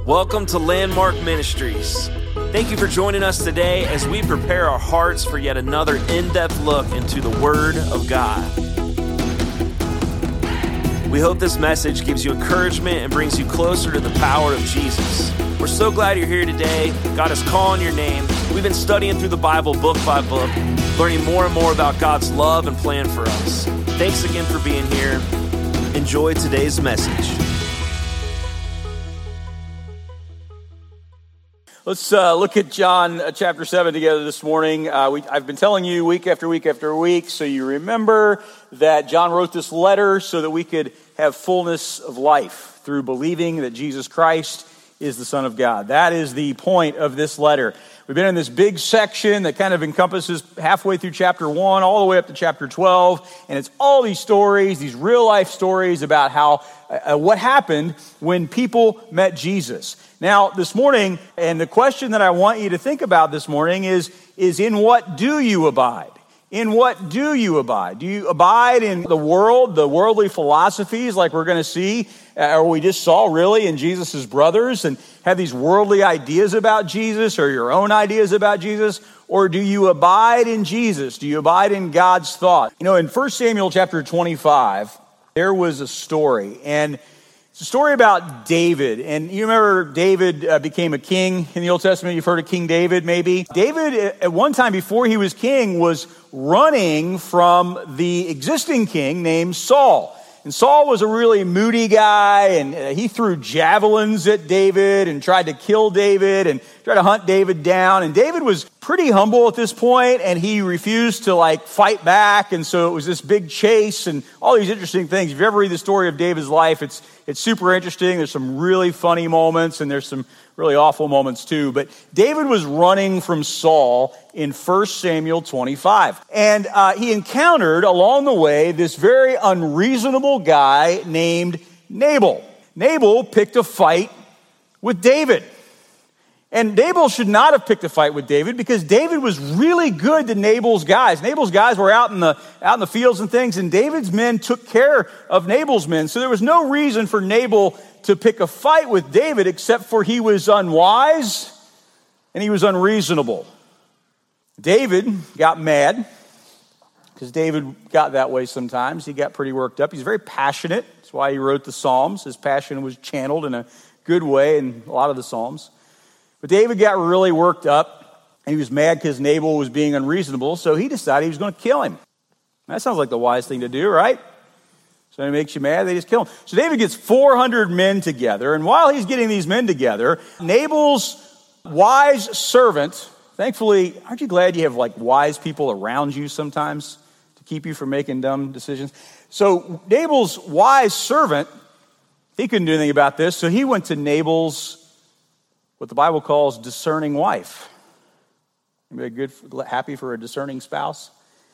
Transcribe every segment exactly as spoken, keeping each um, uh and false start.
Welcome to Landmark Ministries. Thank you for joining us today as we prepare our hearts for yet another in-depth look into the Word of God. We hope this message gives you encouragement and brings you closer to the power of Jesus. We're so glad you're here today. God is calling your name. We've been studying through the Bible book by book, learning more and more about God's love and plan for us. Thanks again for being here. Enjoy today's message. Let's uh, look at John uh, chapter seven together this morning. Uh, we, I've been telling you week after week after week, so you remember that John wrote this letter so that we could have fullness of life through believing that Jesus Christ is the Son of God. That is the point of this letter. We've been in this big section that kind of encompasses halfway through chapter one all the way up to chapter twelve, and it's all these stories, these real life stories about how uh, what happened when people met Jesus. Now, this morning, and the question that I want you to think about this morning is, is in what do you abide? In what do you abide? Do you abide in the world, the worldly philosophies like we're going to see, uh, or we just saw really in Jesus' brothers, and have these worldly ideas about Jesus or your own ideas about Jesus? Or do you abide in Jesus? Do you abide in God's thought? You know, in First Samuel chapter twenty-five, there was a story, and it's a story about David. And you remember David uh, became a king in the Old Testament. You've heard of King David, maybe. David, at one time before he was king, was running from the existing king named Saul. And Saul was a really moody guy, and uh, he threw javelins at David and tried to kill David and tried to hunt David down. And David was pretty humble at this point, and he refused to like fight back. And so it was this big chase and all these interesting things. If you ever read the story of David's life, it's it's super interesting. There's some really funny moments, and there's some really awful moments too. But David was running from Saul in First Samuel twenty-five. And uh, he encountered along the way this very unreasonable guy named Nabal. Nabal picked a fight with David. And Nabal should not have picked a fight with David because David was really good to Nabal's guys. Nabal's guys were out in the out in the fields and things, and David's men took care of Nabal's men. So there was no reason for Nabal to pick a fight with David except for he was unwise and he was unreasonable. David got mad because David got that way sometimes. He got pretty worked up. He's very passionate. That's why he wrote the Psalms. His passion was channeled in a good way in a lot of the Psalms. But David got really worked up, and he was mad because Nabal was being unreasonable, so he decided he was going to kill him. That sounds like the wise thing to do, right? Somebody makes you mad, they just kill him. So David gets four hundred men together, and while he's getting these men together, Nabal's wise servant, thankfully, aren't you glad you have like wise people around you sometimes to keep you from making dumb decisions? So Nabal's wise servant, he couldn't do anything about this, so he went to Nabal's what the Bible calls discerning wife. Anybody good, happy for a discerning spouse?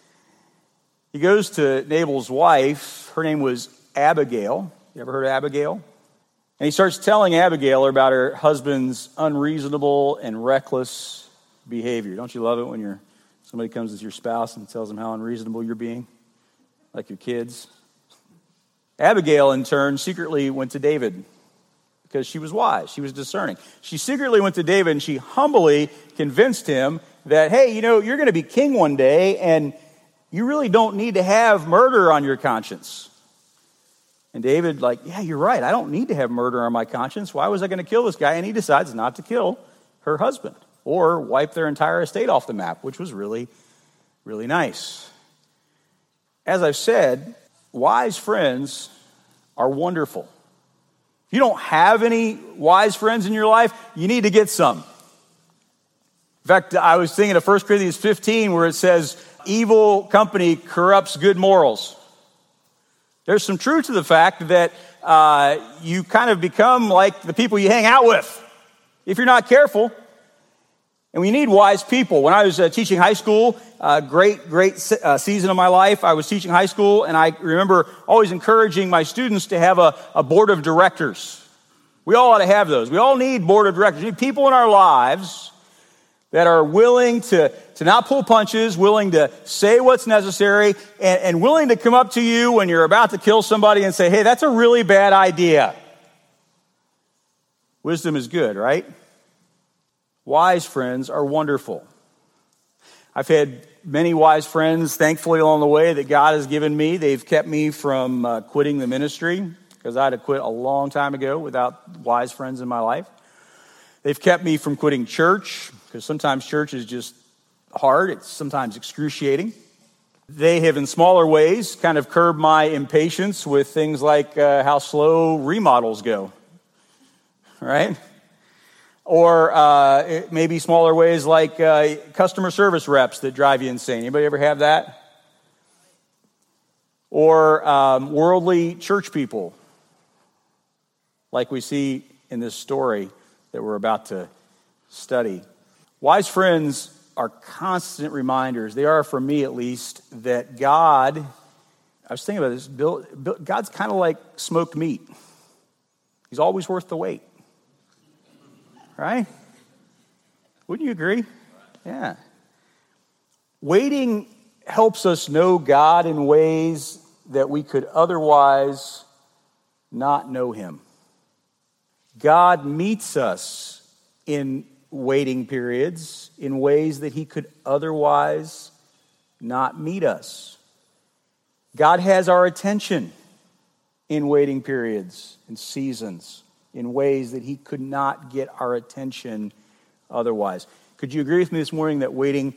He goes to Nabal's wife. Her name was Abigail. You ever heard of Abigail? And he starts telling Abigail about her husband's unreasonable and reckless behavior. Don't you love it when you're, somebody comes as your spouse and tells them how unreasonable you're being? Like your kids. Abigail, in turn, secretly went to David, because she was wise, she was discerning. She secretly went to David and she humbly convinced him that, hey, you know, you're going to be king one day and you really don't need to have murder on your conscience. And David, like, yeah, you're right. I don't need to have murder on my conscience. Why was I going to kill this guy? And he decides not to kill her husband or wipe their entire estate off the map, which was really, really nice. As I've said, wise friends are wonderful. If you don't have any wise friends in your life, you need to get some. In fact, I was thinking of First Corinthians fifteen where it says, evil company corrupts good morals. There's some truth to the fact that uh, you kind of become like the people you hang out with if you're not careful. And we need wise people. When I was uh, teaching high school, uh, great, great se- uh, season of my life, I was teaching high school, and I remember always encouraging my students to have a, a board of directors. We all ought to have those. We all need board of directors. We need people in our lives that are willing to, to not pull punches, willing to say what's necessary, and, and willing to come up to you when you're about to kill somebody and say, hey, that's a really bad idea. Wisdom is good, right? Wise friends are wonderful. I've had many wise friends, thankfully, along the way that God has given me. They've kept me from uh, quitting the ministry, because I had to quit a long time ago without wise friends in my life. They've kept me from quitting church, because sometimes church is just hard. It's sometimes excruciating. They have, in smaller ways, kind of curbed my impatience with things like uh, how slow remodels go, right? Or uh, maybe smaller ways like uh, customer service reps that drive you insane. Anybody ever have that? Or um, worldly church people, like we see in this story that we're about to study. Wise friends are constant reminders. They are, for me at least, that God, I was thinking about this, Bill, Bill, God's kind of like smoked meat. He's always worth the wait. Right? Wouldn't you agree? Yeah. Waiting helps us know God in ways that we could otherwise not know him. God meets us in waiting periods in ways that he could otherwise not meet us. God has our attention in waiting periods and seasons in ways that he could not get our attention otherwise. Could you agree with me this morning that waiting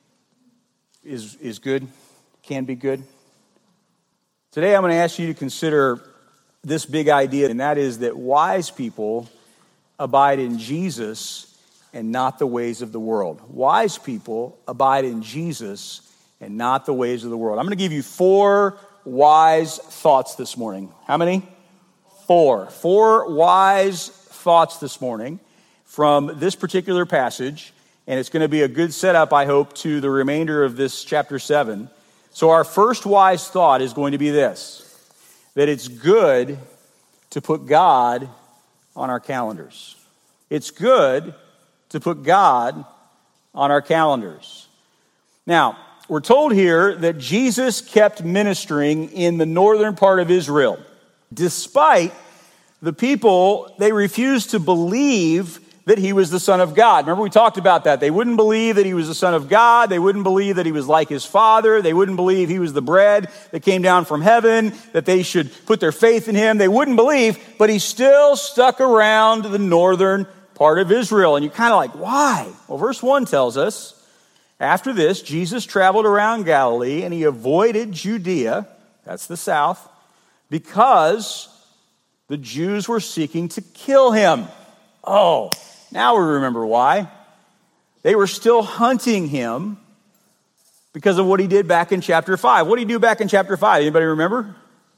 is, is good, can be good? Today I'm going to ask you to consider this big idea, and that is that wise people abide in Jesus and not the ways of the world. Wise people abide in Jesus and not the ways of the world. I'm going to give you four wise thoughts this morning. How many? Four. Four wise thoughts this morning from this particular passage, and it's going to be a good setup, I hope, to the remainder of this chapter seven. So our first wise thought is going to be this, that it's good to put God on our calendars. It's good to put God on our calendars. Now, we're told here that Jesus kept ministering in the northern part of Israel. Despite the people, they refused to believe that he was the Son of God. Remember, we talked about that. They wouldn't believe that he was the Son of God. They wouldn't believe that he was like his Father. They wouldn't believe he was the bread that came down from heaven, that they should put their faith in him. They wouldn't believe, but he still stuck around the northern part of Israel. And you're kind of like, why? Well, verse one tells us, after this, Jesus traveled around Galilee, and he avoided Judea, that's the south, because the Jews were seeking to kill him. Oh, now we remember why. They were still hunting him because of what he did back in chapter five. What did he do back in chapter five? Anybody remember?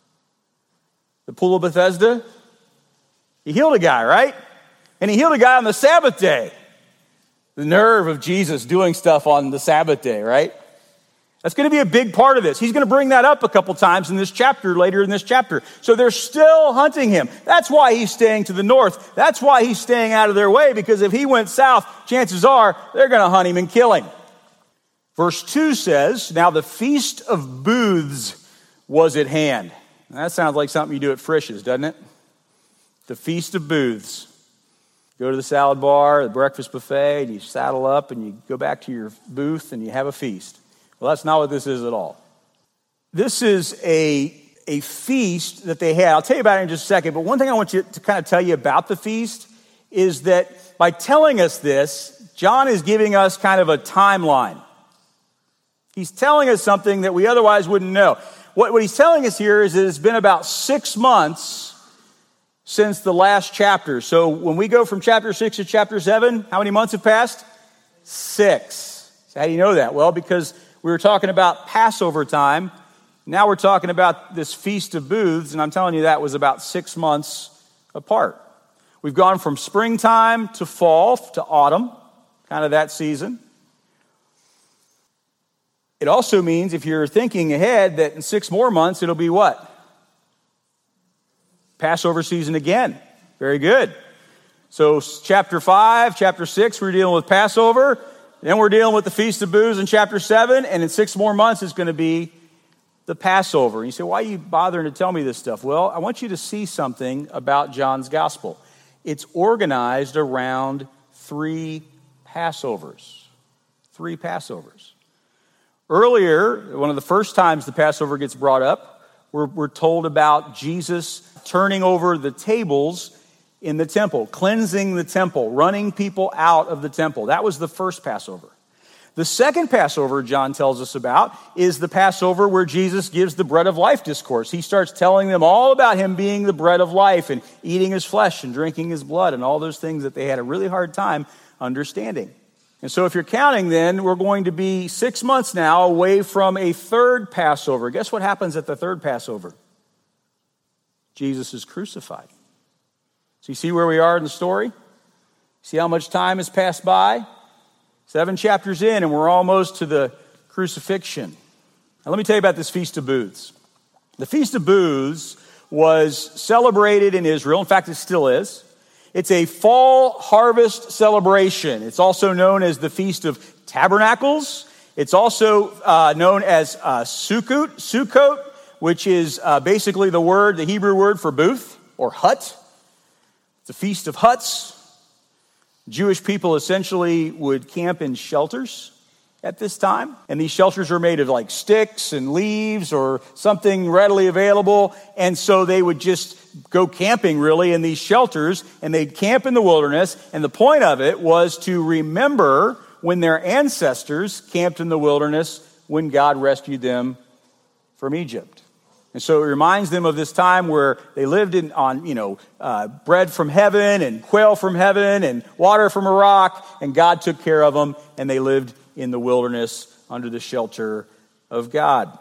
The pool of Bethesda? He healed a guy, right? And he healed a guy on the Sabbath day. The nerve of Jesus doing stuff on the Sabbath day, right? That's going to be a big part of this. He's going to bring that up a couple times in this chapter, later in this chapter. So they're still hunting him. That's why he's staying to the north. That's why he's staying out of their way, because if he went south, chances are they're going to hunt him and kill him. Verse two says, now the Feast of Booths was at hand. Now, that sounds like something you do at Frisch's, doesn't it? The Feast of Booths. Go to the salad bar, the breakfast buffet, and you saddle up and you go back to your booth and you have a feast. Well, that's not what this is at all. This is a, a feast that they had. I'll tell you about it in just a second, but one thing I want you to kind of tell you about the feast is that by telling us this, John is giving us kind of a timeline. He's telling us something that we otherwise wouldn't know. What, what he's telling us here is that it's been about six months since the last chapter. So when we go from chapter six to chapter seven, how many months have passed? Six. So how do you know that? Well, because we were talking about Passover time. Now we're talking about this Feast of Booths, and I'm telling you that was about six months apart. We've gone from springtime to fall to autumn, kind of that season. It also means, if you're thinking ahead, that in six more months it'll be what? Passover season again. Very good. So chapter five, chapter six, we're dealing with Passover. Then we're dealing with the Feast of Booths in chapter seven, and in six more months it's going to be the Passover. And you say, why are you bothering to tell me this stuff? Well, I want you to see something about John's gospel. It's organized around three Passovers. Three Passovers. Earlier, one of the first times the Passover gets brought up, we're, we're told about Jesus turning over the tables in the temple, cleansing the temple, running people out of the temple. That was the first Passover. The second Passover John tells us about is the Passover where Jesus gives the bread of life discourse. He starts telling them all about him being the bread of life and eating his flesh and drinking his blood and all those things that they had a really hard time understanding. And so if you're counting then, we're going to be six months now away from a third Passover. Guess what happens at the third Passover? Jesus is crucified. So you see where we are in the story? See how much time has passed by? Seven chapters in, and we're almost to the crucifixion. Now let me tell you about this Feast of Booths. The Feast of Booths was celebrated in Israel. In fact, it still is. It's a fall harvest celebration. It's also known as the Feast of Tabernacles. It's also uh, known as uh, Sukkot, Sukkot, which is uh, basically the word, the Hebrew word for booth or hut. It's a feast of huts. Jewish people essentially would camp in shelters at this time. And these shelters are made of like sticks and leaves or something readily available. And so they would just go camping really in these shelters, and they'd camp in the wilderness. And the point of it was to remember when their ancestors camped in the wilderness when God rescued them from Egypt. And so it reminds them of this time where they lived in, on, you know, uh, bread from heaven and quail from heaven and water from a rock, and God took care of them, and they lived in the wilderness under the shelter of God.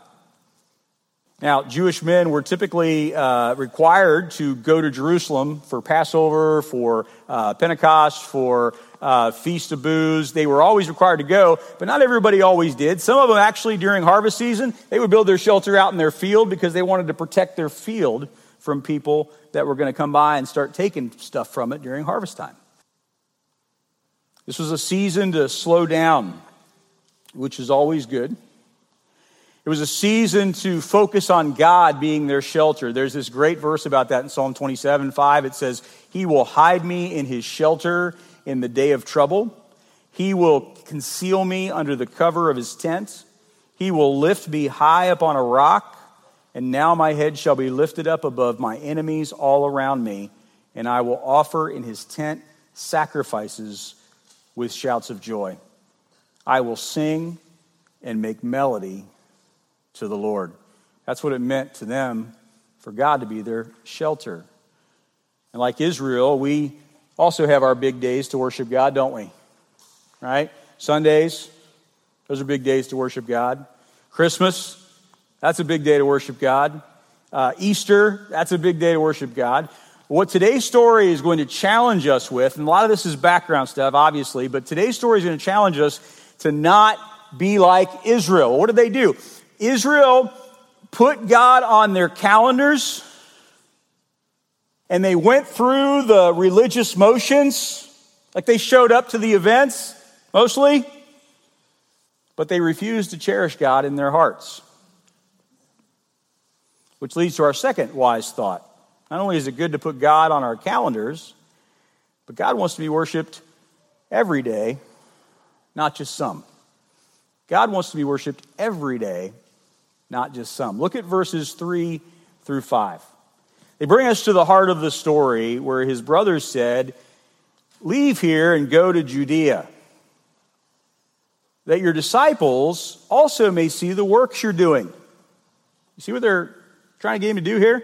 Now, Jewish men were typically uh, required to go to Jerusalem for Passover, for uh, Pentecost, for uh, Feast of Booths. They were always required to go, but not everybody always did. Some of them actually during harvest season, they would build their shelter out in their field because they wanted to protect their field from people that were going to come by and start taking stuff from it during harvest time. This was a season to slow down, which is always good. It was a season to focus on God being their shelter. There's this great verse about that in Psalm twenty-seven five. It says, "He will hide me in his shelter in the day of trouble. He will conceal me under the cover of his tent. He will lift me high upon a rock. And now my head shall be lifted up above my enemies all around me. And I will offer in his tent sacrifices with shouts of joy. I will sing and make melody to the Lord." That's what it meant to them for God to be their shelter. And like Israel, we also have our big days to worship God, don't we? Right? Sundays, those are big days to worship God. Christmas, that's a big day to worship God. Uh, Easter, that's a big day to worship God. What today's story is going to challenge us with, and a lot of this is background stuff, obviously, but today's story is going to challenge us to not be like Israel. What did they do? Israel put God on their calendars, and they went through the religious motions, like they showed up to the events, mostly, but they refused to cherish God in their hearts. Which leads to our second wise thought. Not only is it good to put God on our calendars, but God wants to be worshiped every day, not just some. God wants to be worshiped every day, not just some. Look at verses three through five. They bring us to the heart of the story where his brothers said, "Leave here and go to Judea, that your disciples also may see the works you're doing." You see what they're trying to get him to do here?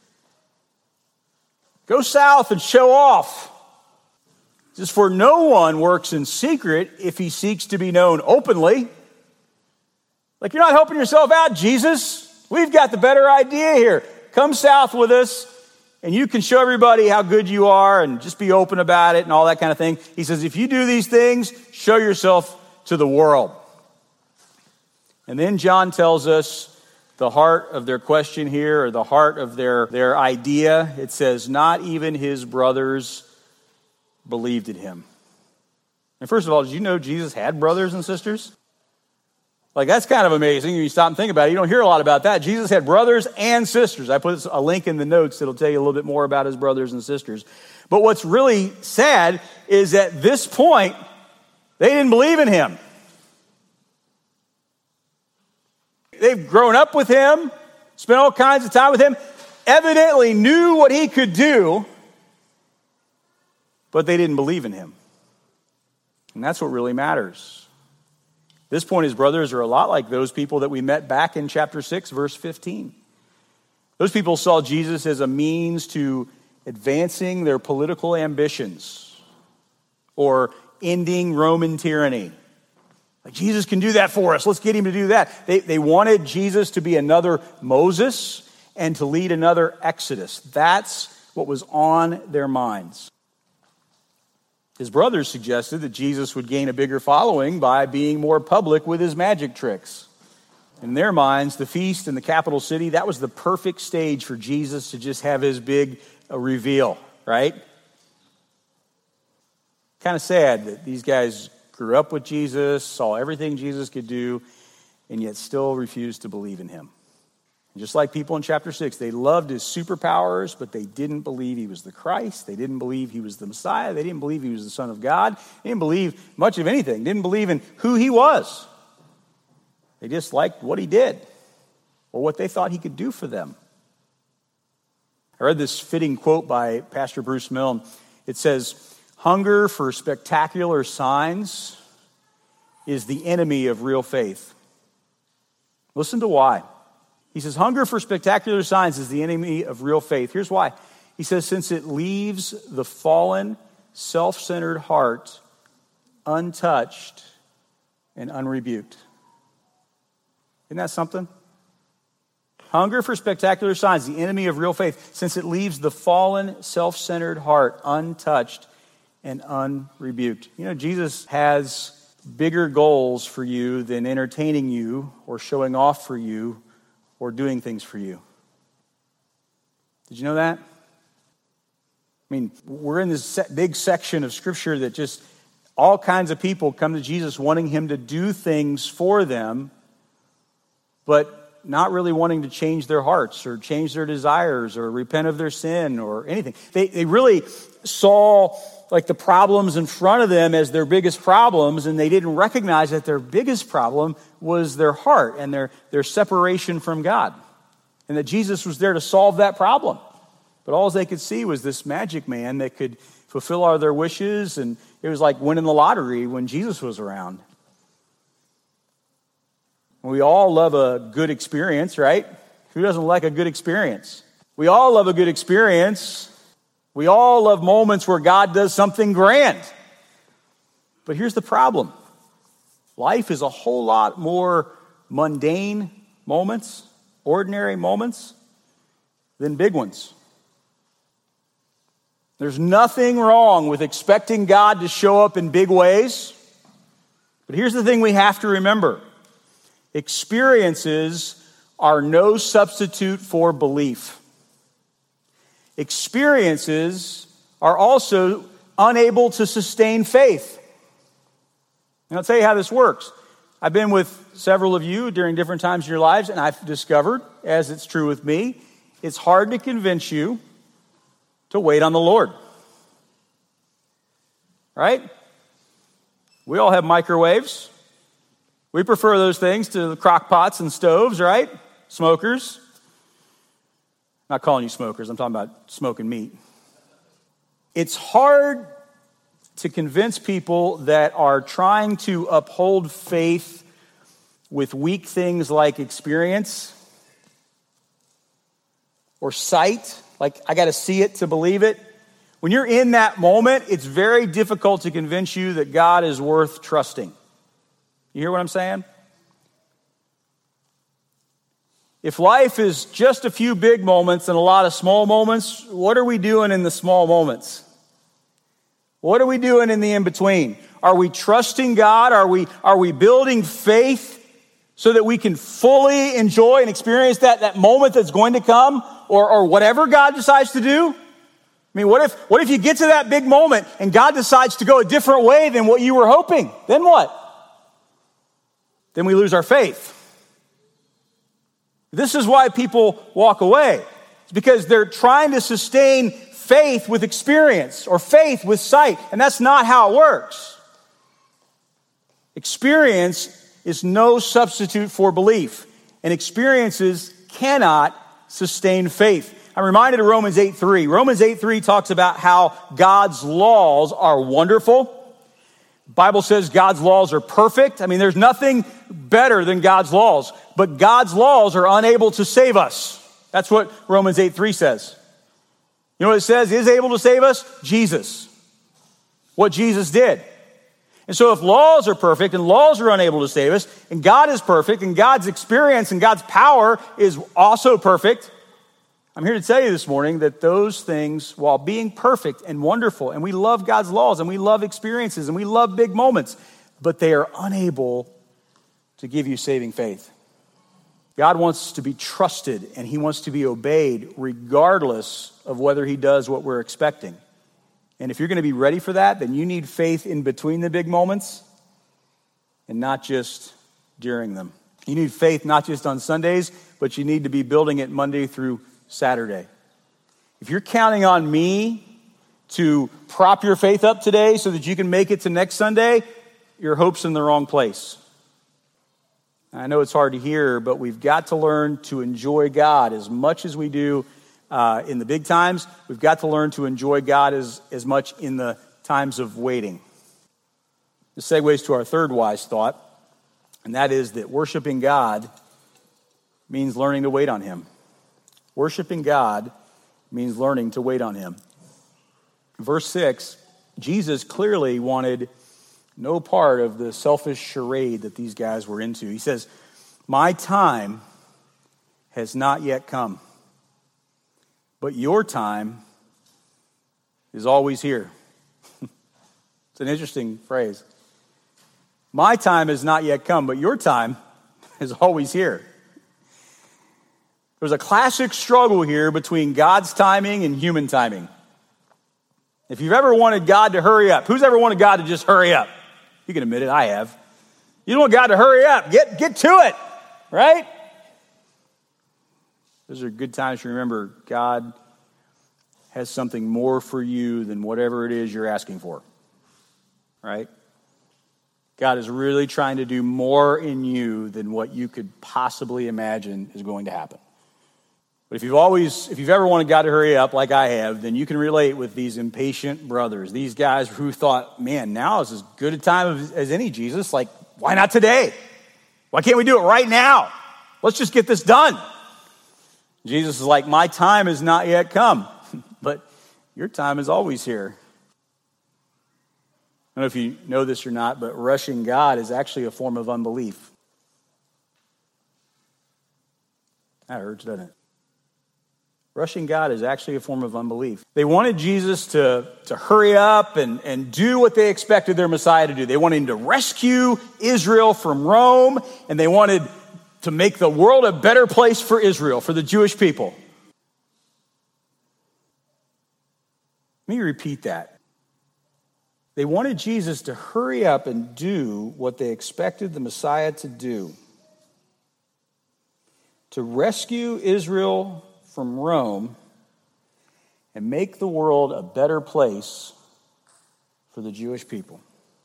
Go south and show off. It says, "For no one works in secret if he seeks to be known openly." Like, you're not helping yourself out, Jesus. We've got the better idea here. Come south with us, and you can show everybody how good you are and just be open about it and all that kind of thing. He says, if you do these things, show yourself to the world. And then John tells us the heart of their question here, or the heart of their, their idea. It says, not even his brothers believed in him. And first of all, did you know Jesus had brothers and sisters? Like, that's kind of amazing. You stop and think about it. You don't hear a lot about that. Jesus had brothers and sisters. I put a link in the notes that'll tell you a little bit more about his brothers and sisters. But what's really sad is at this point, they didn't believe in him. They've grown up with him, spent all kinds of time with him, evidently knew what he could do, but they didn't believe in him. And that's what really matters. At this point, his brothers are a lot like those people that we met back in chapter six, verse fifteen. Those people saw Jesus as a means to advancing their political ambitions or ending Roman tyranny. Like, Jesus can do that for us. Let's get him to do that. They, they wanted Jesus to be another Moses and to lead another Exodus. That's what was on their minds. His brothers suggested that Jesus would gain a bigger following by being more public with his magic tricks. In their minds, the feast in the capital city, that was the perfect stage for Jesus to just have his big uh, reveal, right? Kind of sad that these guys grew up with Jesus, saw everything Jesus could do, and yet still refused to believe in him. Just like people in chapter six, they loved his superpowers, but they didn't believe he was the Christ. They didn't believe he was the Messiah. They didn't believe he was the Son of God. They didn't believe much of anything. They didn't believe in who he was. They just liked what he did or what they thought he could do for them. I read this fitting quote by Pastor Bruce Milne. It says, "Hunger for spectacular signs is the enemy of real faith." Listen to why. He says, hunger for spectacular signs is the enemy of real faith. Here's why. He says, since it leaves the fallen, self-centered heart untouched and unrebuked. Isn't that something? Hunger for spectacular signs, the enemy of real faith, since it leaves the fallen, self-centered heart untouched and unrebuked. You know, Jesus has bigger goals for you than entertaining you or showing off for you or doing things for you. Did you know that? I mean, we're in this big section of Scripture that just all kinds of people come to Jesus wanting him to do things for them, but not really wanting to change their hearts or change their desires or repent of their sin or anything. They, they really saw like the problems in front of them as their biggest problems, and they didn't recognize that their biggest problem was their heart and their, their separation from God, and that Jesus was there to solve that problem. But all they could see was this magic man that could fulfill all their wishes, and it was like winning the lottery when Jesus was around. We all love a good experience, right? Who doesn't like a good experience? We all love a good experience. We all love moments where God does something grand. But here's the problem. Life is a whole lot more mundane moments, ordinary moments, than big ones. There's nothing wrong with expecting God to show up in big ways. But here's the thing we have to remember. Experiences are no substitute for belief. Experiences are also unable to sustain faith. And I'll tell you how this works. I've been with several of you during different times in your lives, and I've discovered, as it's true with me, it's hard to convince you to wait on the Lord. Right? We all have microwaves. We prefer those things to the crock pots and stoves, right? Smokers. Not calling you smokers, I'm talking about smoking meat. It's hard to convince people that are trying to uphold faith with weak things like experience or sight, like I got to see it to believe it. When you're in that moment, it's very difficult to convince you that God is worth trusting. You hear what I'm saying? If life is just a few big moments and a lot of small moments, what are we doing in the small moments? What are we doing in the in-between? Are we trusting God? Are we, are we building faith so that we can fully enjoy and experience that, that moment that's going to come, or, or whatever God decides to do? I mean, what if, what if you get to that big moment and God decides to go a different way than what you were hoping? Then what? then we lose our faith. This is why people walk away. It's because they're trying to sustain faith with experience or faith with sight, and that's not how it works. Experience is no substitute for belief, and experiences cannot sustain faith. I'm reminded of Romans eight three. Romans eight three talks about how God's laws are wonderful. The Bible says God's laws are perfect. I mean, there's nothing better than God's laws, but God's laws are unable to save us. That's what Romans eight three says. You know what it says is able to save us? Jesus. What Jesus did. And so if laws are perfect and laws are unable to save us, and God is perfect, and God's experience and God's power is also perfect, I'm here to tell you this morning that those things, while being perfect and wonderful, and we love God's laws, and we love experiences, and we love big moments, but they are unable to give you saving faith. God wants to be trusted, and he wants to be obeyed regardless of whether he does what we're expecting. And if you're going to be ready for that, then you need faith in between the big moments and not just during them. You need faith not just on Sundays, but you need to be building it Monday through Saturday. If you're counting on me to prop your faith up today so that you can make it to next Sunday, your hope's in the wrong place. I know it's hard to hear, but we've got to learn to enjoy God as much as we do uh, in the big times. We've got to learn to enjoy God as, as much in the times of waiting. This segues to our third wise thought, and that is that worshiping God means learning to wait on him. Worshiping God means learning to wait on him. Verse six, Jesus clearly wanted no part of the selfish charade that these guys were into. He says, "My time has not yet come, but your time is always here." It's an interesting phrase. My time has not yet come, but your time is always here. There's a classic struggle here between God's timing and human timing. If you've ever wanted God to hurry up, who's ever wanted God to just hurry up? You can admit it, I have. You don't want God to hurry up. Get, get to it, right? Those are good times to remember God has something more for you than whatever it is you're asking for, right? God is really trying to do more in you than what you could possibly imagine is going to happen. But if you've always, if you've ever wanted God to hurry up like I have, then you can relate with these impatient brothers. These guys who thought, man, now is as good a time as, as any, Jesus. Like, why not today? Why can't we do it right now? Let's just get this done. Jesus is like, my time has not yet come, but your time is always here. I don't know if you know this or not, but rushing God is actually a form of unbelief. That hurts, doesn't it? Rushing God is actually a form of unbelief. They wanted Jesus to, to hurry up and, and do what they expected their Messiah to do. They wanted him to rescue Israel from Rome, and they wanted to make the world a better place for Israel, for the Jewish people. Let me repeat that. They wanted Jesus to hurry up and do what they expected the Messiah to do. To rescue Israel from Rome and make the world a better place for the Jewish people.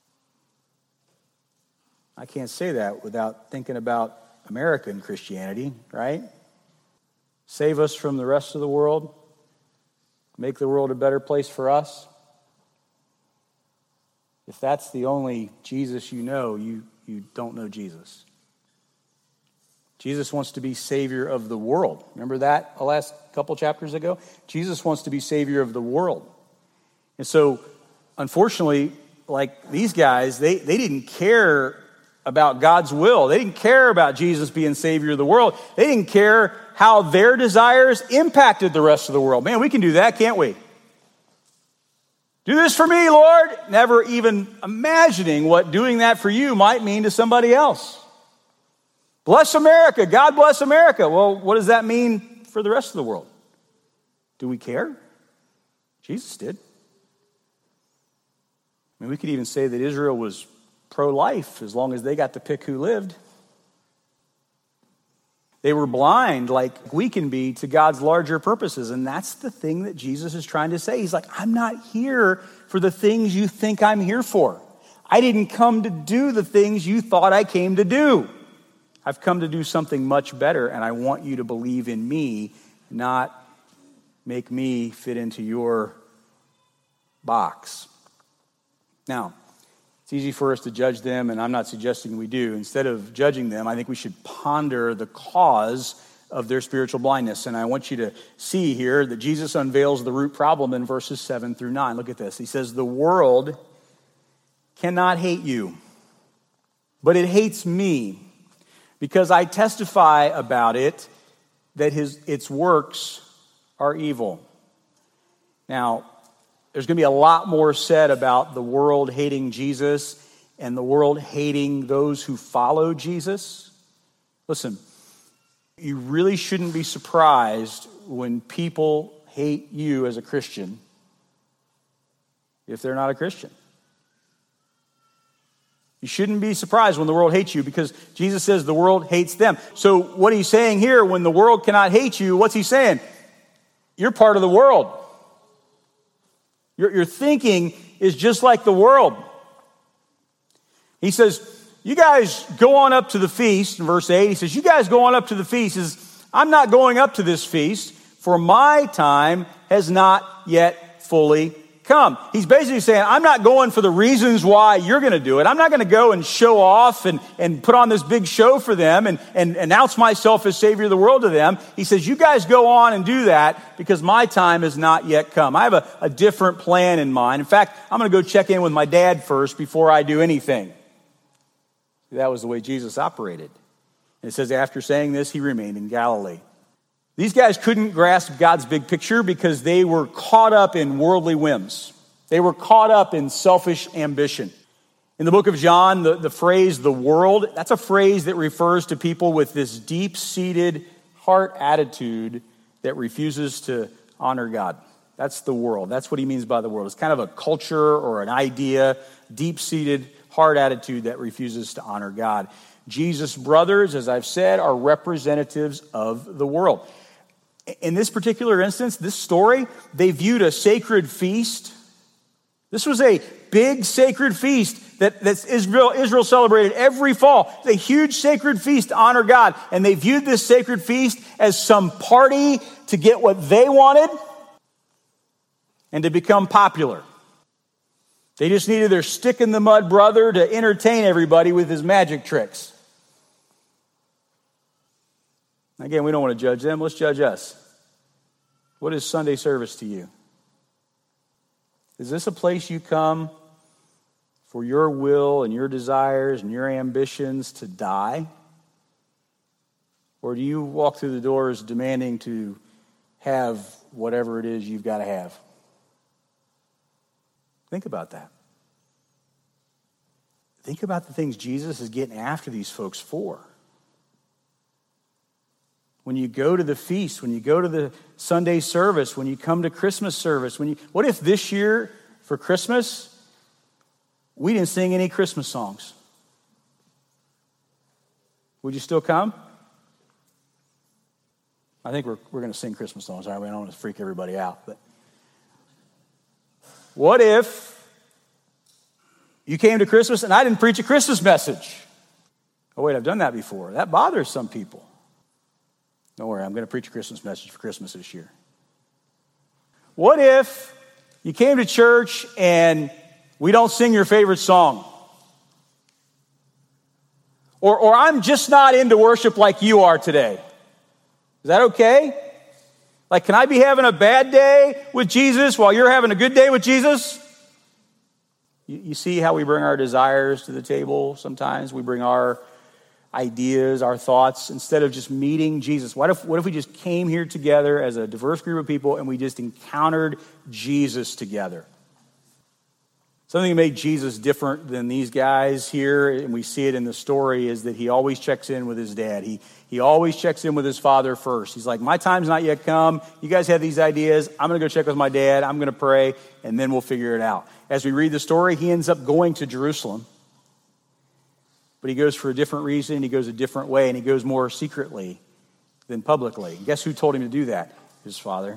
I can't say that without thinking about American Christianity, right? Save us from the rest of the world, make the world a better place for us. If that's the only Jesus you know, you, you don't know Jesus. Jesus wants to be Savior of the world. Remember that the last couple chapters ago? Jesus wants to be Savior of the world. And so, unfortunately, like these guys, they, they didn't care about God's will. They didn't care about Jesus being Savior of the world. They didn't care how their desires impacted the rest of the world. Man, we can do that, can't we? Do this for me, Lord. Never even imagining what doing that for you might mean to somebody else. Bless America. God bless America. Well, what does that mean for the rest of the world? Do we care? Jesus did. I mean, we could even say that Israel was pro-life as long as they got to pick who lived. They were blind like we can be to God's larger purposes. And that's the thing that Jesus is trying to say. He's like, I'm not here for the things you think I'm here for. I didn't come to do the things you thought I came to do. I've come to do something much better, and I want you to believe in me, not make me fit into your box. Now, it's easy for us to judge them, and I'm not suggesting we do. Instead of judging them, I think we should ponder the cause of their spiritual blindness. And I want you to see here that Jesus unveils the root problem in verses seven through nine. Look at this. He says, the world cannot hate you, but it hates me, because I testify about it that his its works are evil. Now, there's going to be a lot more said about the world hating Jesus and the world hating those who follow Jesus. Listen, you really shouldn't be surprised when people hate you as a Christian if they're not a Christian. You shouldn't be surprised when the world hates you, because Jesus says the world hates them. So what he's saying here, when the world cannot hate you, what's he saying? You're part of the world. Your, your thinking is just like the world. He says, you guys go on up to the feast. In verse eight, he says, you guys go on up to the feast. He says, I'm not going up to this feast, for my time has not yet fully come. He's basically saying, I'm not going for the reasons why you're going to do it. I'm not going to go and show off and, and put on this big show for them and, and announce myself as Savior of the world to them. He says, you guys go on and do that, because my time has not yet come. I have a, a different plan in mind. In fact, I'm going to go check in with my dad first before I do anything. That was the way Jesus operated. And it says, after saying this, he remained in Galilee. These guys couldn't grasp God's big picture because they were caught up in worldly whims. They were caught up in selfish ambition. In the book of John, the, the phrase, the world, that's a phrase that refers to people with this deep-seated heart attitude that refuses to honor God. That's the world. That's what he means by the world. It's kind of a culture or an idea, deep-seated heart attitude that refuses to honor God. Jesus' brothers, as I've said, are representatives of the world. In this particular instance, this story, they viewed a sacred feast. This was a big sacred feast that, that Israel, Israel celebrated every fall. It's a huge sacred feast to honor God. And they viewed this sacred feast as some party to get what they wanted and to become popular. They just needed their stick-in-the-mud brother to entertain everybody with his magic tricks. Again, we don't want to judge them. Let's judge us. What is Sunday service to you? Is this a place you come for your will and your desires and your ambitions to die? Or do you walk through the doors demanding to have whatever it is you've got to have? Think about that. Think about the things Jesus is getting after these folks for. When you go to the feast, when you go to the Sunday service, when you come to Christmas service, when you, what if this year for Christmas, we didn't sing any Christmas songs? Would you still come? I think we're we're going to sing Christmas songs, aren't we? I don't want to freak everybody out, but what if you came to Christmas and I didn't preach a Christmas message? Oh wait, I've done that before. That bothers some people. Don't worry, I'm going to preach a Christmas message for Christmas this year. What if you came to church and we don't sing your favorite song? Or, or I'm just not into worship like you are today. Is that okay? Like, can I be having a bad day with Jesus while you're having a good day with Jesus? You, you see how we bring our desires to the table sometimes? We bring our ideas, our thoughts, instead of just meeting Jesus. What if, what if we just came here together as a diverse group of people and we just encountered Jesus together? Something that made Jesus different than these guys here, and we see it in the story, is that he always checks in with his dad. He, he always checks in with his father first. He's like, my time's not yet come. You guys have these ideas. I'm going to go check with my dad. I'm going to pray, and then we'll figure it out. As we read the story, he ends up going to Jerusalem. But he goes for a different reason, he goes a different way, and he goes more secretly. than publicly. And guess who told him to do that? His father.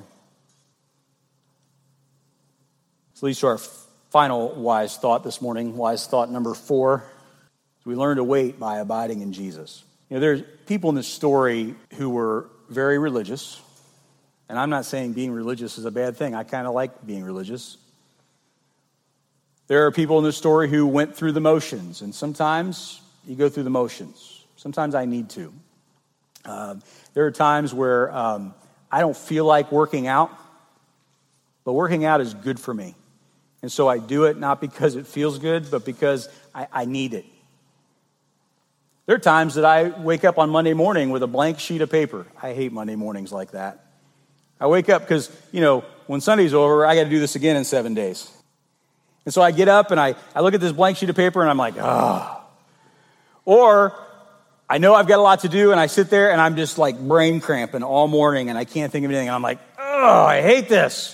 This leads to our final wise thought this morning, wise thought number four. We learn to wait by abiding in Jesus. You know, there's people in this story who were very religious, and I'm not saying being religious is a bad thing. I kind of like being religious. There are people in this story who went through the motions, and sometimes you go through the motions. Sometimes I need to. Um, there are times where um, I don't feel like working out, but working out is good for me. And so I do it not because it feels good, but because I, I need it. There are times that I wake up on Monday morning with a blank sheet of paper. I hate Monday mornings like that. I wake up because, you know, when Sunday's over, I got to do this again in seven days. And so I get up and I, I look at this blank sheet of paper and I'm like, ah. Or I know I've got a lot to do and I sit there and I'm just like brain cramping all morning and I can't think of anything. And I'm like, oh, I hate this.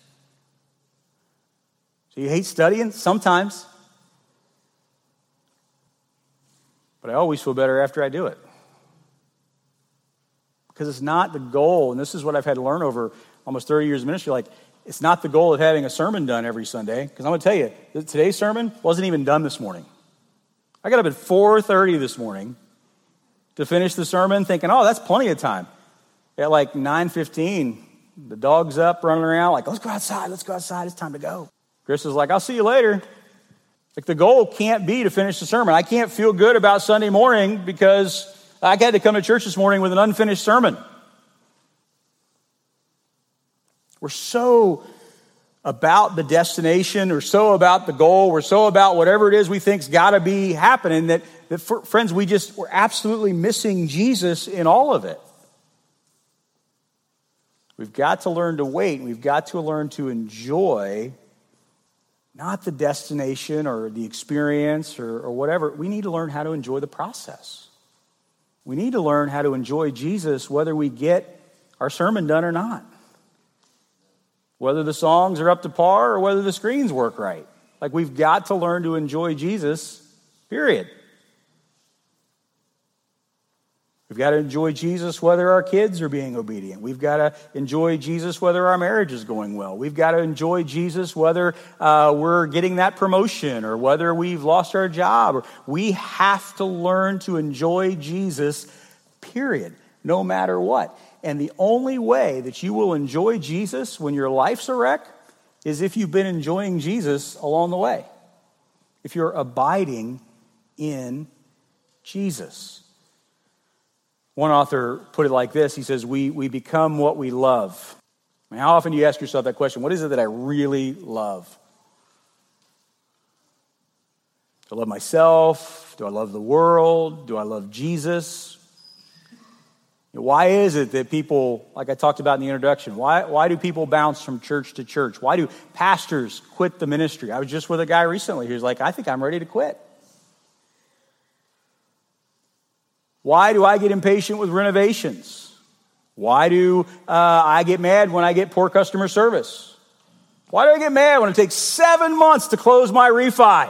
So you hate studying? Sometimes. But I always feel better after I do it. Because it's not the goal, and this is what I've had to learn over almost thirty years of ministry, like, it's not the goal of having a sermon done every Sunday. Because I'm going to tell you, today's sermon wasn't even done this morning. I got up at four thirty this morning to finish the sermon thinking, oh, that's plenty of time. At like nine fifteen, the dog's up running around like, let's go outside, let's go outside, it's time to go. Chris is like, I'll see you later. Like, the goal can't be to finish the sermon. I can't feel good about Sunday morning because I had to come to church this morning with an unfinished sermon. We're so about the destination, or so about the goal, we're so about whatever it is we think's got to be happening that, that for, friends, we just, we're absolutely missing Jesus in all of it. We've got to learn to wait. We've got to learn to enjoy not the destination or the experience or, or whatever. We need to learn how to enjoy the process. We need to learn how to enjoy Jesus whether we get our sermon done or not. Whether the songs are up to par or whether the screens work right. Like, we've got to learn to enjoy Jesus, period. We've got to enjoy Jesus whether our kids are being obedient. We've got to enjoy Jesus whether our marriage is going well. We've got to enjoy Jesus whether uh, we're getting that promotion or whether we've lost our job. Or we have to learn to enjoy Jesus, period, no matter what. And the only way that you will enjoy Jesus when your life's a wreck is if you've been enjoying Jesus along the way. If you're abiding in Jesus. One author put it like this. He says, we, we become what we love. I mean, how often do you ask yourself that question? What is it that I really love? Do I love myself? Do I love the world? Do I love Jesus? You know, why is it that people, like I talked about in the introduction, why, why do people bounce from church to church? Why do pastors quit the ministry? I was just with a guy recently who's like, I think I'm ready to quit. Why do I get impatient with renovations? Why do uh, I get mad when I get poor customer service? Why do I get mad when it takes seven months to close my refi?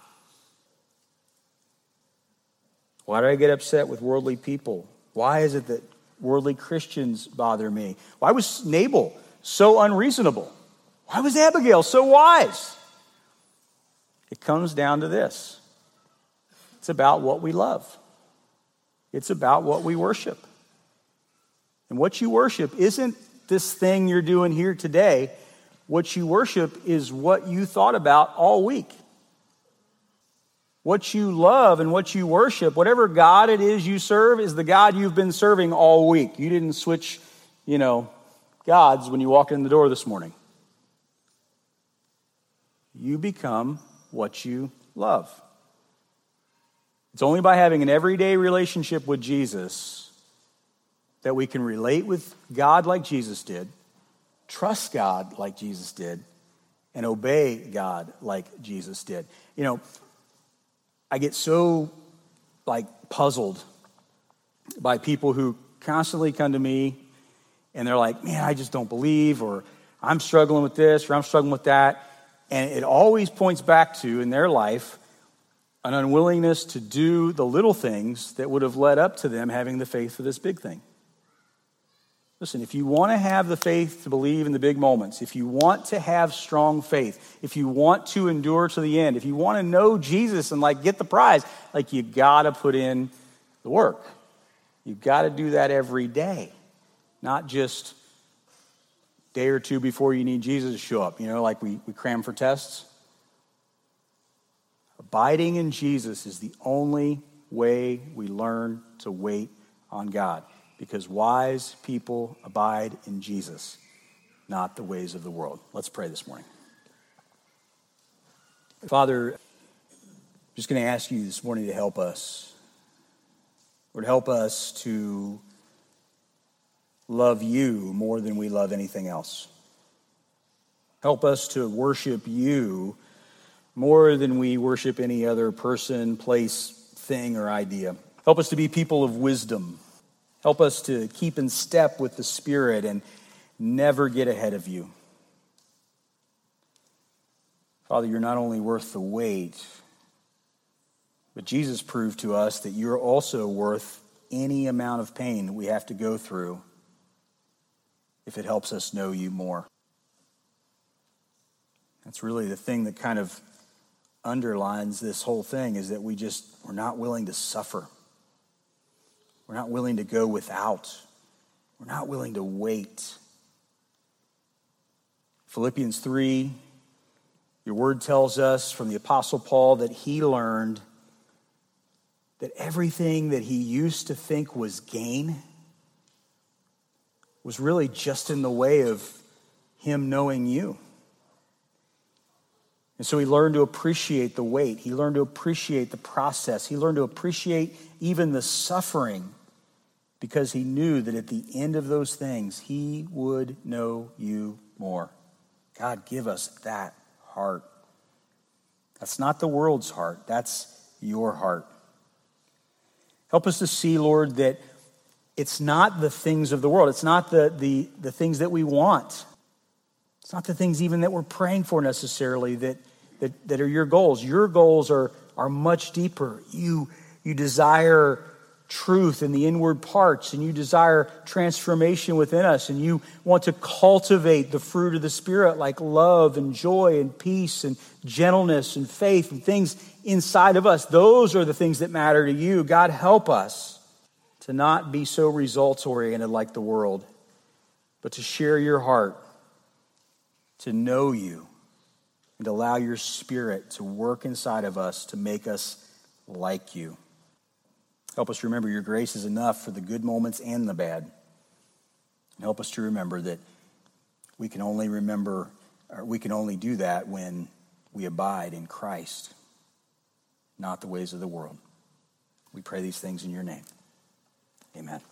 Why do I get upset with worldly people? Why is it that worldly Christians bother me? Why was Nabal so unreasonable? Why was Abigail so wise? It comes down to this. It's about what we love. It's about what we worship. And what you worship isn't this thing you're doing here today. What you worship is what you thought about all week. What you love and what you worship, whatever God it is you serve, is the God you've been serving all week. You didn't switch, you know, gods when you walked in the door this morning. You become what you love. It's only by having an everyday relationship with Jesus that we can relate with God like Jesus did, trust God like Jesus did, and obey God like Jesus did. You know, I get so, like, puzzled by people who constantly come to me and they're like, man, I just don't believe, or I'm struggling with this, or I'm struggling with that. And it always points back to, in their life, an unwillingness to do the little things that would have led up to them having the faith for this big thing. Listen, if you want to have the faith to believe in the big moments, if you want to have strong faith, if you want to endure to the end, if you want to know Jesus and like get the prize, like you got to put in the work. You've got to do that every day, not just a day or two before you need Jesus to show up, you know, like we, we cram for tests. Abiding in Jesus is the only way we learn to wait on God, because wise people abide in Jesus, not the ways of the world. Let's pray this morning. Father, I'm just going to ask you this morning to help us. Lord, help us to love you more than we love anything else. Help us to worship you more than we worship any other person, place, thing, or idea. Help us to be people of wisdom. Help us to keep in step with the Spirit and never get ahead of you. Father, you're not only worth the wait, but Jesus proved to us that you're also worth any amount of pain that we have to go through if it helps us know you more. That's really the thing that kind of underlines this whole thing, is that we just, we're not willing to suffer. We're not willing to go without. We're not willing to wait. Philippians three, your word tells us from the Apostle Paul that he learned that everything that he used to think was gain was really just in the way of him knowing you. And so he learned to appreciate the wait. He learned to appreciate the process. He learned to appreciate even the suffering, because he knew that at the end of those things, he would know you more. God, give us that heart. That's not the world's heart. That's your heart. Help us to see, Lord, that it's not the things of the world. It's not the, the, the things that we want. It's not the things even that we're praying for necessarily that, that, that are your goals. Your goals are, are much deeper. You, you desire truth in the inward parts, and you desire transformation within us, and you want to cultivate the fruit of the Spirit like love and joy and peace and gentleness and faith and things inside of us. Those are the things that matter to you. God, help us to not be so results-oriented like the world, but to share your heart, to know you, and to allow your Spirit to work inside of us to make us like you. Help us remember your grace is enough for the good moments and the bad. And help us to remember that we can only remember, or we can only do that when we abide in Christ, not the ways of the world. We pray these things in your name. Amen.